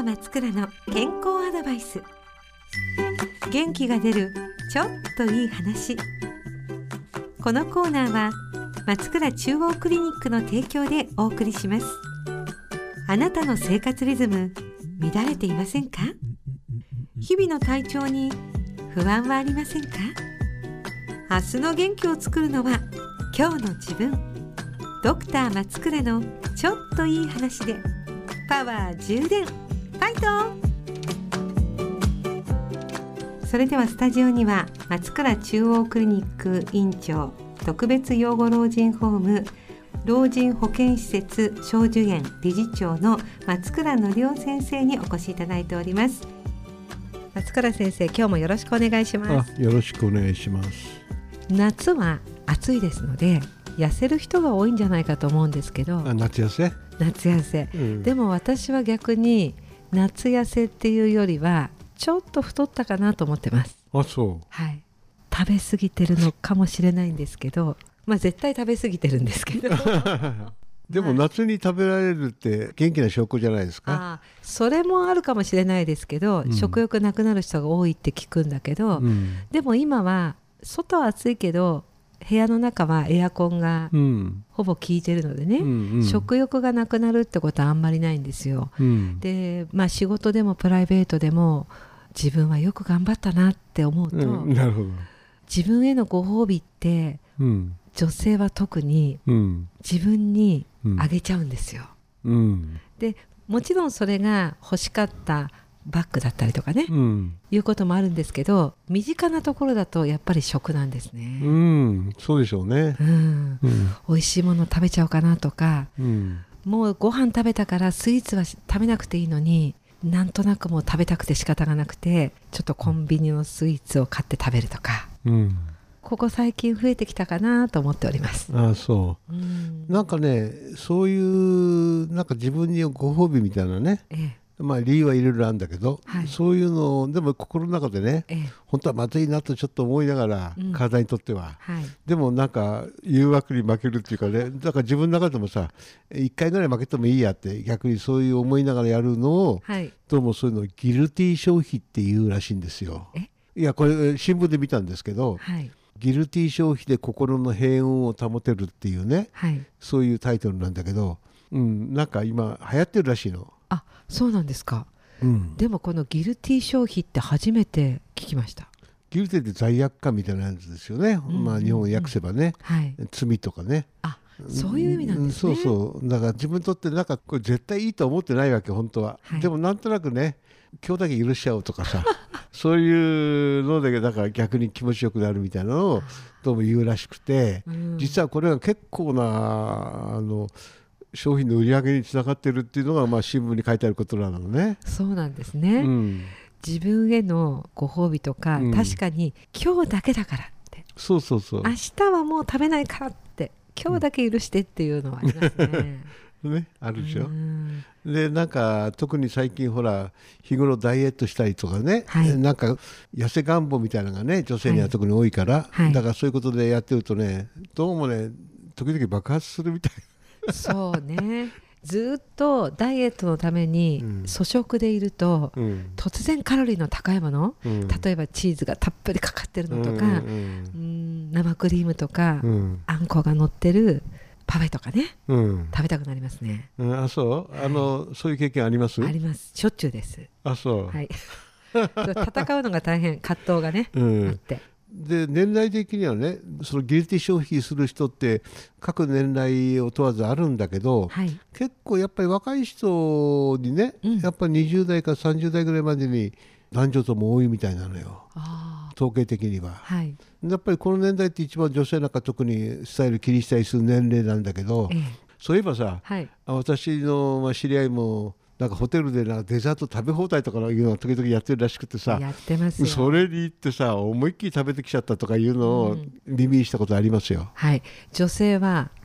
ー松倉の健康アドバイス。元気が出るちょっといい話。このコーナーは松倉中央クリニックの提供でお送りします。あなたの生活リズム乱れていませんか？日々の体調に不安はありませんか？明日の元気を作るのは今日の自分。ドクター松倉のちょっといい話でパワー充電。ファイト。それではスタジオには松倉中央クリニック院長、特別養護老人ホーム老人保健施設小寿園理事長の松倉則夫先生にお越しいただいております。松倉先生、今日もよろしくお願いします。 よろしくお願いします。 夏は暑いですので痩せる人が多いんじゃないかと思うんですけど。 夏痩せ、 でも私は逆に夏痩せっていうよりはちょっと太ったかなと思ってます。 そう。 はい、食べ過ぎてるのかもしれないんですけど、絶対食べ過ぎてるんですけどでも夏に食べられるって元気な証拠じゃないですか。 それもあるかもしれないですけど、食欲なくなる人が多いって聞くんだけど、でも今は外は暑いけど部屋の中はエアコンがほぼ効いてるのでね、食欲がなくなるってことはあんまりないんですよ。で、仕事でもプライベートでも自分はよく頑張ったなって思うと、 なるほど。 自分へのご褒美って、女性は特に自分にあげちゃうんですよ。でもちろんそれが欲しかったバッグだったりとかね、いうこともあるんですけど、身近なところだとやっぱり食なんですね。 そうでしょうね。 美味しいもの食べちゃおうかなとか、もうご飯食べたからスイーツは食べなくていいのに、なんとなくもう食べたくて仕方がなくてちょっとコンビニのスイーツを買って食べるとか、ここ最近増えてきたかなと思っております。 そう。なんかね、そういうなんか自分にご褒美みたいなね、理由はいろいろあるんだけど、そういうのをでも心の中でね、本当はまずいなとちょっと思いながら、体にとっては、でもなんか誘惑に負けるっていうかね、だから自分の中でもさ、1回ぐらい負けてもいいやって逆にそういう思いながらやるのを、どうもそういうのをギルティ消費っていうらしいんですよ。いやこれ新聞で見たんですけど、ギルティ消費で心の平穏を保てるっていうね、そういうタイトルなんだけど、なんか今流行ってるらしいの。 そうなんですか。でもこのギルティ消費って初めて聞きました。 ギルティって罪悪感みたいなやつですよね。日本を訳せばね、罪とかね。 そういう意味なんですね。 そうだから自分にとってなんかこれ絶対いいと思ってないわけ本当は、でもなんとなくね、今日だけ許しちゃおうとかさそういうのでだから逆に気持ちよくなるみたいなのをどうも言うらしくて、実はこれが結構な商品の売り上げにつながってるっていうのが新聞に書いてあることなのね。 そうなんですね。自分へのご褒美とか、確かに今日だけだからって、明日はもう食べないからって今日だけ許してっていうのはありますね。 あるでしょ。でなんか特に最近ほら日頃ダイエットしたりとかね、なんか痩せ願望みたいなのがね女性には特に多いから、だからそういうことでやってるとね、どうもね時々爆発するみたい。 そうね、ずっとダイエットのために粗食でいると、突然カロリーの高いもの、例えばチーズがたっぷりかかってるのとか、生クリームとか、あんこが乗ってるパフェとかね、食べたくなりますね。 そういう経験あります？ あります。しょっちゅうです。 そう。 戦うのが大変、葛藤がね、あって。 で年代的にはね、そのギルティ消費する人って各年代を問わずあるんだけど、結構やっぱり若い人にね、やっぱり20代から30代ぐらいまでに男女とも多いみたいなのよ、統計的には。やっぱりこの年代って一番女性なんか特にスタイル気にしたりする年齢なんだけど、そういえばさ、私の知り合いもなんかホテルでデザート食べ放題とかいうのを時々やってるらしくてさ、 やってますよ。 それに行ってさ思いっきり食べてきちゃったとかいうのを耳にしたことありますよ。 女性は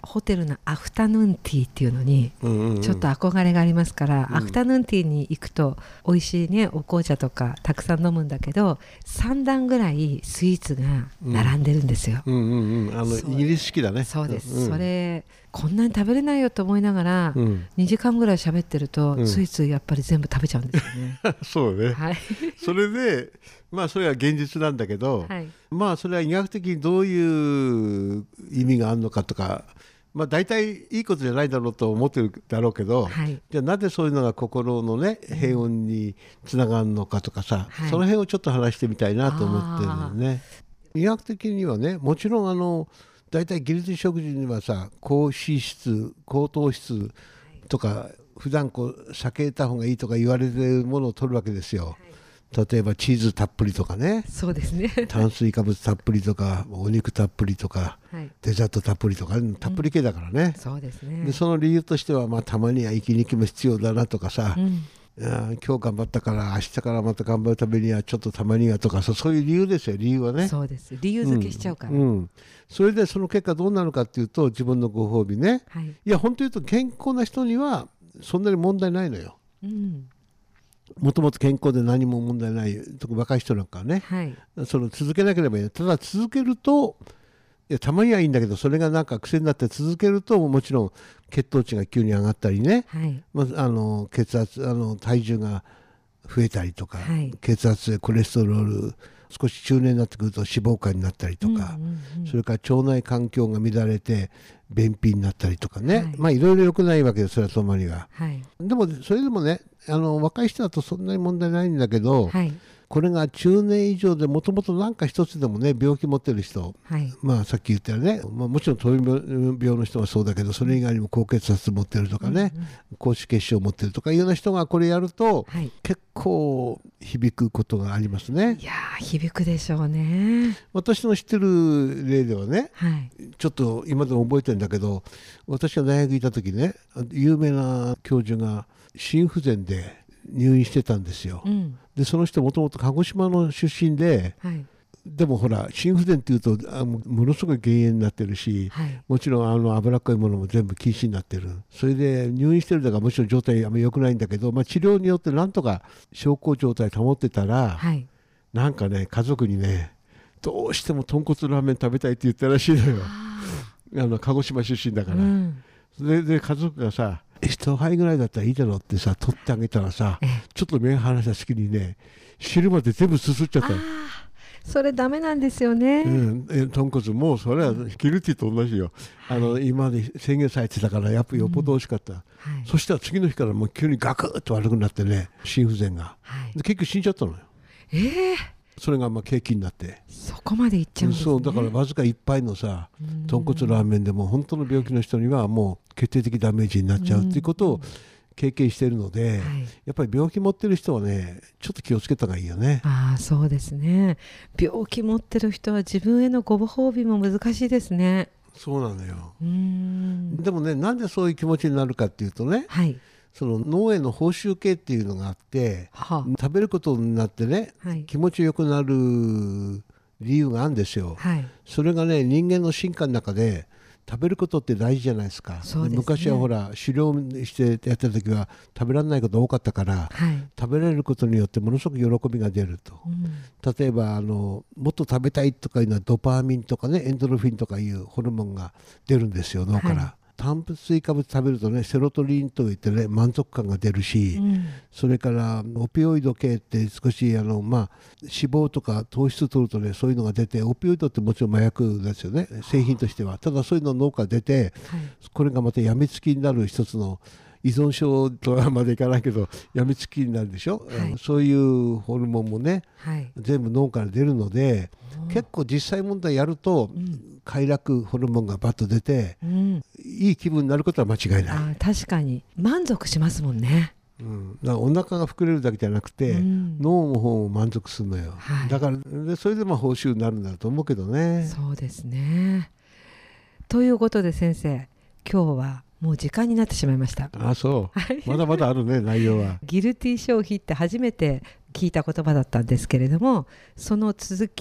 ホテルのアフタヌーンティーっていうのにちょっと憧れがありますから、アフタヌーンティーに行くと美味しいねお紅茶とかたくさん飲むんだけど、3段ぐらいスイーツが並んでるんですよ。 イギリス式だね。 そうです、それこんなに食べれないよと思いながら、2時間ぐらい喋ってると、スイーツやっぱり全部食べちゃうんですよね。 そうね、 はい、 それでそれは現実なんだけど、それは医学的にどういう意味があるのかとか、大体いいことじゃないだろうと思ってるだろうけど、じゃあなぜそういうのが心のね平穏につながるのかとかさ、その辺をちょっと話してみたいなと思ってるんだよね。医学的にはね、もちろん大体ギルティ食事にはさ、高脂質高糖質とか普段避けた方がいいとか言われてるものを取るわけですよ。例えばチーズたっぷりとかね、 そうですね、 炭水化物たっぷりとかお肉たっぷりとか、デザートたっぷりとかたっぷり系だからね、 そうですね。 でその理由としては、たまには息抜きも必要だなとかさ、今日頑張ったから明日からまた頑張るためにはちょっとたまにはとか、そういう理由ですよ、理由はね。 そうです、理由付けしちゃうから、 それでその結果どうなるかっていうと、自分のご褒美ね、いや本当に言うと健康な人にはそんなに問題ないのよ。もともと健康で何も問題ない、特に若い人なんかはね、その続けなければいい。ただ続けると、いやたまにはいいんだけど、それがなんか癖になって続けると、もちろん血糖値が急に上がったりね、血圧体重が増えたりとか、血圧コレステロール少し中年になってくると脂肪肝になったりとか、それから腸内環境が乱れて便秘になったりとかね、いろいろ良くないわけです、それはそのまには。でもそれでもね、若い人だとそんなに問題ないんだけど、これが中年以上でもともと何か一つでもね病気持ってる人、さっき言ったよね、もちろん糖尿病の人はそうだけど、それ以外にも高血圧持ってるとかね、高脂血症持ってるとかいうような人がこれやると、結構響くことがありますね。 いや響くでしょうね。 私の知ってる例ではね、ちょっと今でも覚えてるんだけど、私が大学にいた時ね、有名な教授が心不全で入院してたんですよ。でその人もともと鹿児島の出身で、でもほら心不全っていうとものすごい減塩になってるし、もちろん脂っこいものも全部禁止になってる。それで入院してるだからもちろん状態あんまり良くないんだけど、治療によってなんとか小康状態保ってたら、なんかね家族にね、どうしても豚骨ラーメン食べたいって言ったらしいのよ。鹿児島出身だから、それで家族がさ、1杯ぐらいだったらいいだろうってさ取ってあげたらさ、ちょっと目が離した隙にね、汁まで全部すすっちゃった。 それダメなんですよね。 豚骨もうそれはギルティと同じよ。今まで制限されてたからやっぱりよっぽど美味しかった。そしたら次の日からもう急にガクッと悪くなってね、心不全が、で結局死んじゃったのよ。それが契機になって、 そこまでいっちゃうんですね。 そうだからわずか1杯のさ豚骨ラーメンでも本当の病気の人にはもう決定的ダメージになっちゃうっていうことを経験しているので、やっぱり病気持ってる人はねちょっと気をつけた方がいいよね。 そうですね。病気持ってる人は自分へのご褒美も難しいですね。 そうなのよ。でもね、なんでそういう気持ちになるかっていうとね、その脳への報酬系っていうのがあって、食べることになってね、気持ちよくなる理由があるんですよ。それがね、人間の進化の中で食べることって大事じゃないですか。昔はほら狩猟してやってた時は食べられないこと多かったから、食べられることによってものすごく喜びが出ると、例えばもっと食べたいとかいうのはドパーミンとかね、エンドルフィンとかいうホルモンが出るんですよ、脳から。炭水化物食べるとね、セロトニンといってね満足感が出るし、それからオピオイド系って少し脂肪とか糖質取るとねそういうのが出て、オピオイドってもちろん麻薬ですよね、製品としては。ただそういうの脳から出て、これがまたやみつきになる一つの依存症とはまでいかないけどやみつきになるでしょ、そういうホルモンもね、全部脳から出るので、結構実際問題やると、快楽ホルモンがバッと出て、いい気分になることは間違いない。 確かに満足しますもんね。 だからお腹が膨れるだけじゃなくて、脳の方も満足するのよ。だからそれで報酬になるんだと思うけどね。 そうですね。ということで先生、今日はもう時間になってしまいました。 そうまだまだあるね内容は。 ギルティ消費って初めて聞いた言葉だったんですけれども、その続き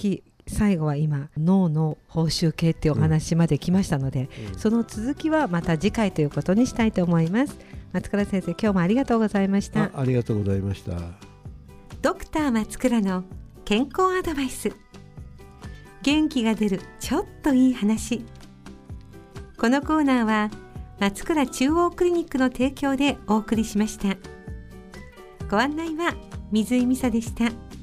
最後は今脳の報酬系っていうお話まで来ましたので、その続きはまた次回ということにしたいと思います。松倉先生、今日もありがとうございました。 ありがとうございました。 ドクター松倉の健康アドバイス、元気が出るちょっといい話。このコーナーは松倉中央クリニックの提供でお送りしました。ご案内は水井美沙でした。